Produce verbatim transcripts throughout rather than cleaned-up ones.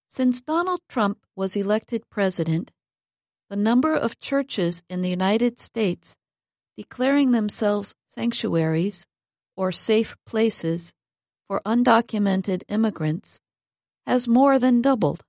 Since Donald Trump was elected president, the number of churches in the United States declaring themselves sanctuaries or safe places for undocumented immigrants has more than doubled.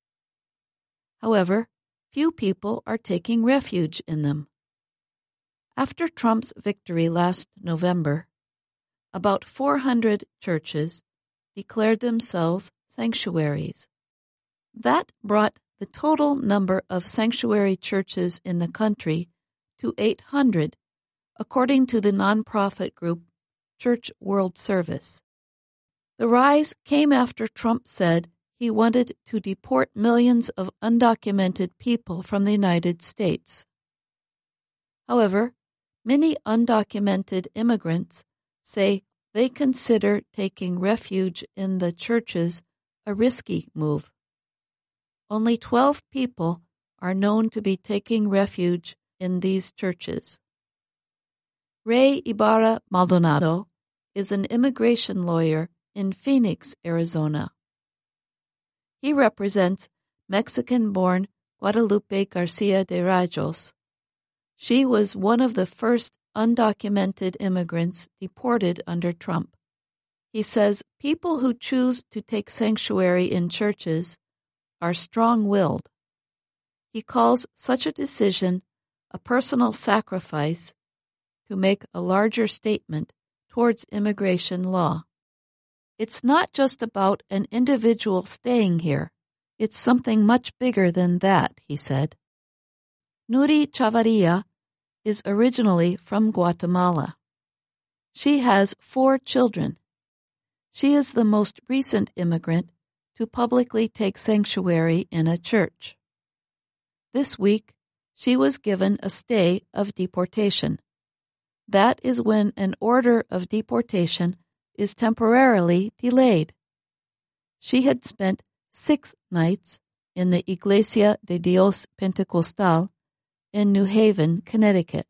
However, few people are taking refuge in them. After Trump's victory last November, about four hundred churches declared themselves sanctuaries. That brought the total number of sanctuary churches in the country to eight hundred, according to the nonprofit group Church World Service. The rise came after Trump said he wanted to deport millions of undocumented people from the United States. However, many undocumented immigrants say they consider taking refuge in the churches a risky move. Only twelve people are known to be taking refuge in these churches. Ray Ibarra Maldonado is an immigration lawyer in Phoenix, Arizona. He represents Mexican-born Guadalupe Garcia de Rajos. She was one of the first undocumented immigrants deported under Trump. He says people who choose to take sanctuary in churches are strong-willed. He calls such a decision a personal sacrifice to make a larger statement towards immigration law. It's not just about an individual staying here. It's something much bigger than that, he said. Nuri Chavarria is originally from Guatemala. She has four children. She is the most recent immigrant to publicly take sanctuary in a church. This week, she was given a stay of deportation. That is when an order of deportation is temporarily delayed. She had spent six nights in the Iglesia de Dios Pentecostal in New Haven, Connecticut.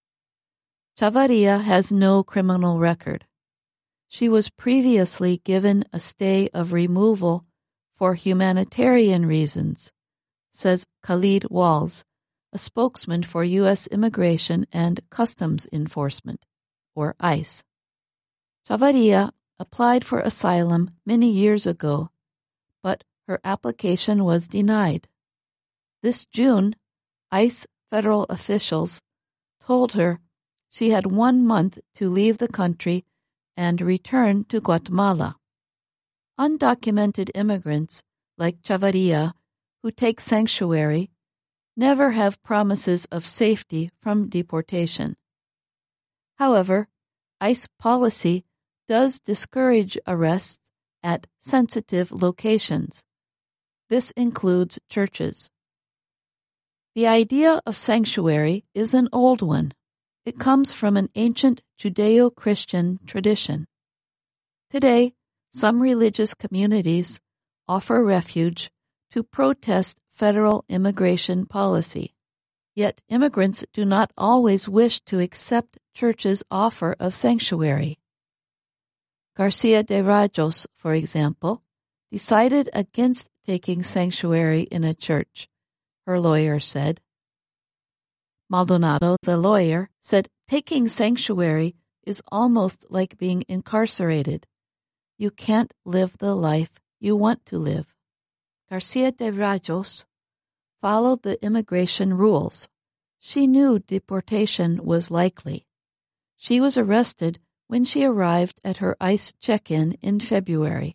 Chavarria has no criminal record. She was previously given a stay of removal for humanitarian reasons, says Khalid Walls, a spokesman for U S Immigration and Customs Enforcement, or ICE. Chavarria applied for asylum many years ago, but her application was denied. This June, ICE federal officials told her she had one month to leave the country and return to Guatemala. Undocumented immigrants like Chavarria, who take sanctuary, never have promises of safety from deportation. However, ICE policy does discourage arrests at sensitive locations. This includes churches. The idea of sanctuary is an old one. It comes from an ancient Judeo-Christian tradition. Today, some religious communities offer refuge to protest federal immigration policy. Yet immigrants do not always wish to accept churches' offer of sanctuary. Garcia de Rajos, for example, decided against taking sanctuary in a church, her lawyer said. Maldonado, the lawyer, said taking sanctuary is almost like being incarcerated. You can't live the life you want to live. Garcia de Rajos followed the immigration rules. She knew deportation was likely. She was arrested when she arrived at her ICE check-in in February.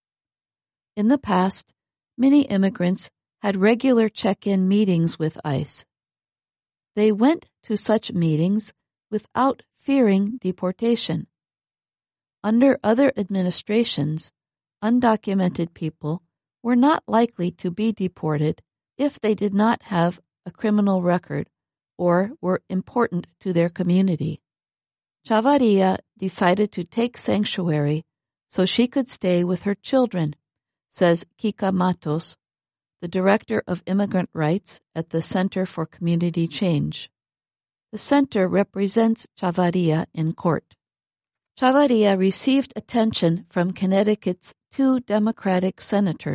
In the past, many immigrants had regular check-in meetings with ICE. They went to such meetings without fearing deportation. Under other administrations, undocumented people were not likely to be deported if they did not have a criminal record or were important to their community. Chavarria decided to take sanctuary so she could stay with her children, says Kika Matos, the director of immigrant rights at the Center for Community Change. The center represents Chavarria in court. Chavarria received attention from Connecticut's two Democratic senators,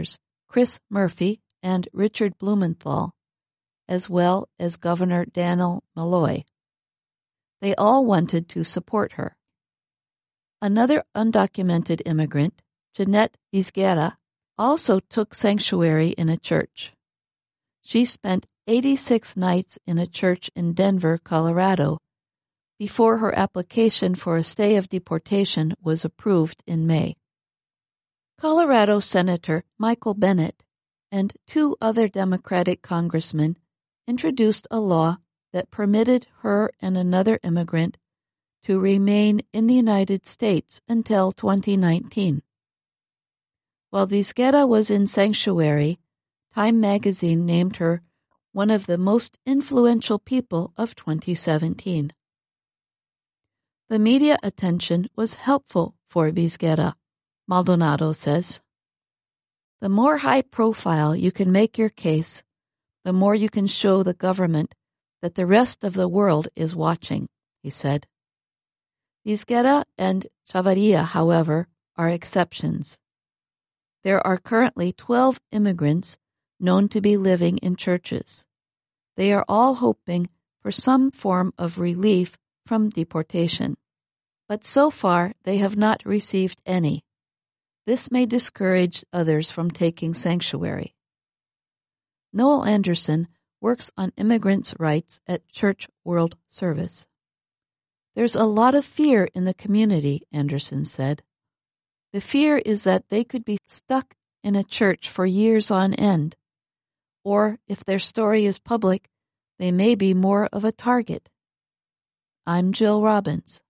Chris Murphy and Richard Blumenthal, as well as Governor Dannel Malloy. They all wanted to support her. Another undocumented immigrant, Jeanette Vizguera, also took sanctuary in a church. She spent eighty-six nights in a church in Denver, Colorado, before her application for a stay of deportation was approved in May. Colorado Senator Michael Bennet and two other Democratic congressmen introduced a law that permitted her and another immigrant to remain in the United States until twenty nineteen. While Vizguera was in sanctuary, Time magazine named her one of the most influential people of twenty seventeen. The media attention was helpful for Vizguera, Maldonado says. The more high profile you can make your case, the more you can show the government that the rest of the world is watching, he said. Vizguera and Chavarria, however, are exceptions. There are currently twelve immigrants known to be living in churches. They are all hoping for some form of relief from deportation. But so far, they have not received any. This may discourage others from taking sanctuary. Noel Anderson works on immigrants' rights at Church World Service. There's a lot of fear in the community, Anderson said. The fear is that they could be stuck in a church for years on end, or if their story is public, they may be more of a target. I'm Jill Robbins.